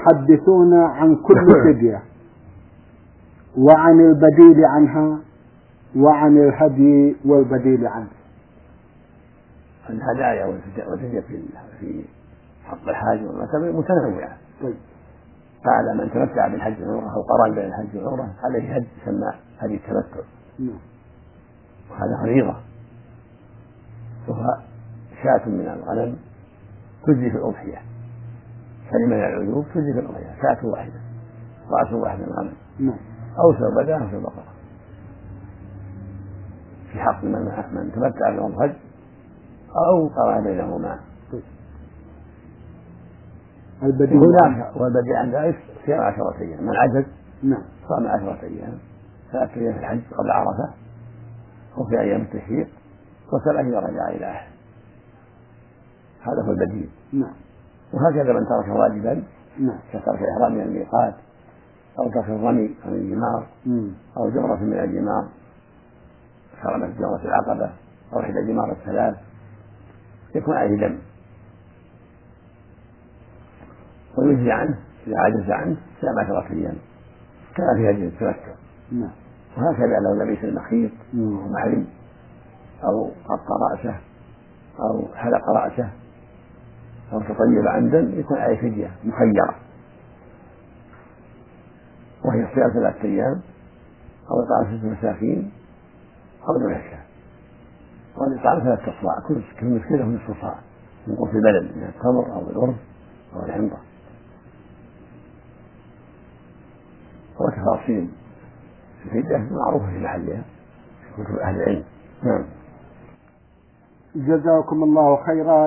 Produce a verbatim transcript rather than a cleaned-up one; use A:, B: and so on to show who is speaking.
A: حدثونا عن كل فدية وعن البديل عنها وعن الهدي والبديل عنه.
B: الهدايا والفدية في حق الحاج والمتابع متنوعة. فعلى من تمتع بالحج والعمرة أو قرن بين الحج والعمرة عليه هدي يسمى هدي التمتع، وهذا فريضة، وهو شاة من الغنم تجزي في الأضحية، سليمة من العيوب تجزي في الأضحية، شاة واحدة رأس واحد من الغنم أو سربداه في البقرة في حق من من تمتع بالحج أو قرن بينهما.
A: البديل
B: هناك والبديل عن ذلك صيام عشرة أيام، من عجز
A: نعم
B: صام عشرة أيام، ثلاثة أيام في الحج قبل عرفة وفي أيام التشريق وسبعة إذا رجع إلى أهله، هذا هو البديل.
A: نعم.
B: وهكذا من ترك واجبا
A: نعم
B: كترك إحرام من الميقات أو ترك الرمي من الجمار أو جمرة من الجمار كرمت جمرة العقبة أو إحدى الجمار الثلاث يكون عليه دم ويجزي عنه إذا عجز عنه صيام عشرة أيام كما في هدي التمتع.
A: نعم.
B: وهكذا لو لبس المخيط أو معلم أو قط رأسه أو حلق رأسه أو تطيب عمدا يكون عليه فدية مخيرة، وهي صيام ثلاثة أيام أو إطعام ستة مساكين أو ذبح شاة، والإطعام ثلاثة أصواع كل مسكين له نصف صاع من قوت البلد من التمر أو الأرز أو الحنطة، وتفاصيل الفدية معروفة في محلها في كتب أهل العلم. نعم.
A: جزاكم الله خيرا.